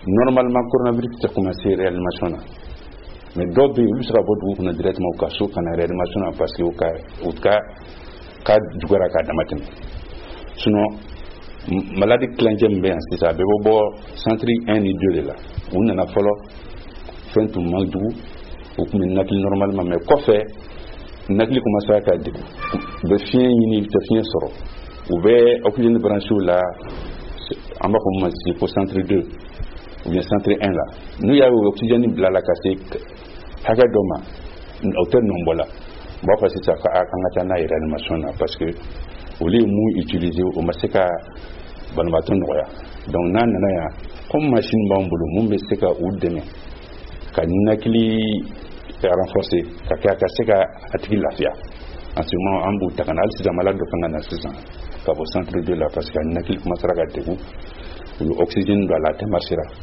normalement coronavirus a commencé réanimation mais d'autres ils sera pas directement au cas sous quand réanimation parce que au cas du gara ka damatin sinon maladie clanjem bien c'est ça bebo centre 1 et 2 là on na folo fin tout mandu ou comme nakli normalement mais quoi fait nakli commence à ka de chien ni te chien soro ou be oxygène branché là en bas comme c'est pour centre 2 ou bien centre 1 là nous y a oxygène bla la cassé haga doma hôtel nombola ba fa c'est ça ka ngata na réanimation parce que au lieu mu utiliser au maseka banbaton noya donc nan na ya comme machine bambulu mun be seka ou demain ka nakli renforcer ka seka atiki lafia en ce moment ambu takanal si malade de kangana susan ka au centre de la parce que nakli commencera à dégoût l'oxygène doit la marchera